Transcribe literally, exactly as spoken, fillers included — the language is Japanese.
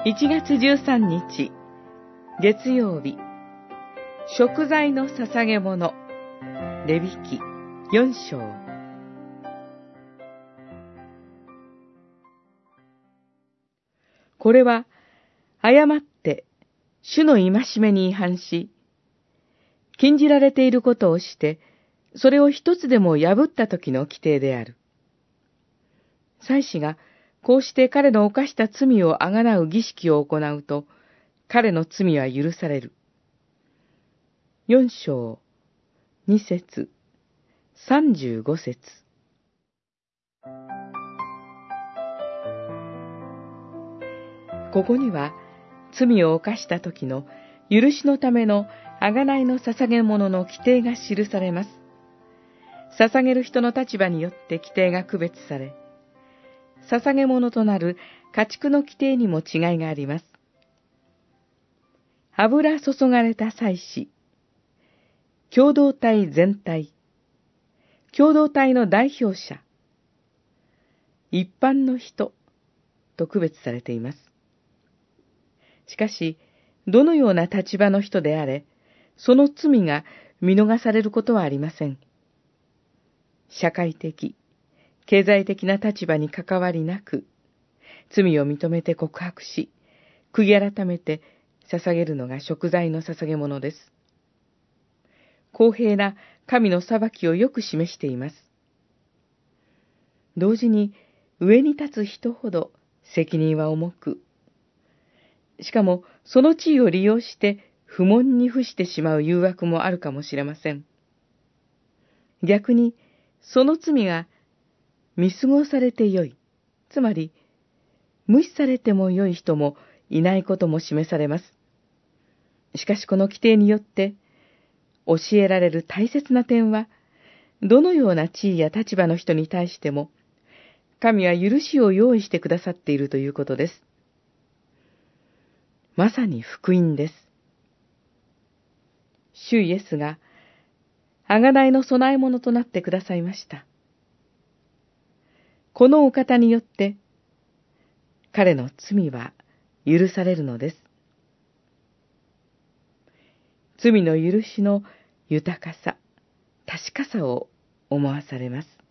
いちがつじゅうさんにち、月曜日、贖罪の捧げ物、レビ記よん章。これは、誤って、主の戒めに違反し、禁じられていることをして、それを一つでも破った時の規定である。祭司が、こうして彼の犯した罪をあがなう儀式を行うと、彼の罪は許される。四章、二節、三十五節。ここには、罪を犯した時の許しのための贖いの捧げ物の規定が記されます。捧げる人の立場によって規定が区別され、捧げ物となる家畜の規定にも違いがあります。油注がれた祭司、共同体全体、共同体の代表者、一般の人と区別されています。しかし、どのような立場の人であれ、その罪が見逃されることはありません。社会的、経済的な立場に関わりなく、罪を認めて告白し、悔い改めて捧げるのが贖罪の捧げ物です。公平な神の裁きをよく示しています。同時に、上に立つ人ほど責任は重く、しかもその地位を利用して不問に付してしまう誘惑もあるかもしれません。逆に、その罪が見過ごされてよい、つまり無視されてもよい人もいないことも示されます。しかしこの規定によって教えられる大切な点は、どのような地位や立場の人に対しても、神は許しを用意してくださっているということです。まさに福音です。主イエスが、贖いの供え物となってくださいました。このお方によって、彼の罪は許されるのです。罪の許しの豊かさ、確かさを思わされます。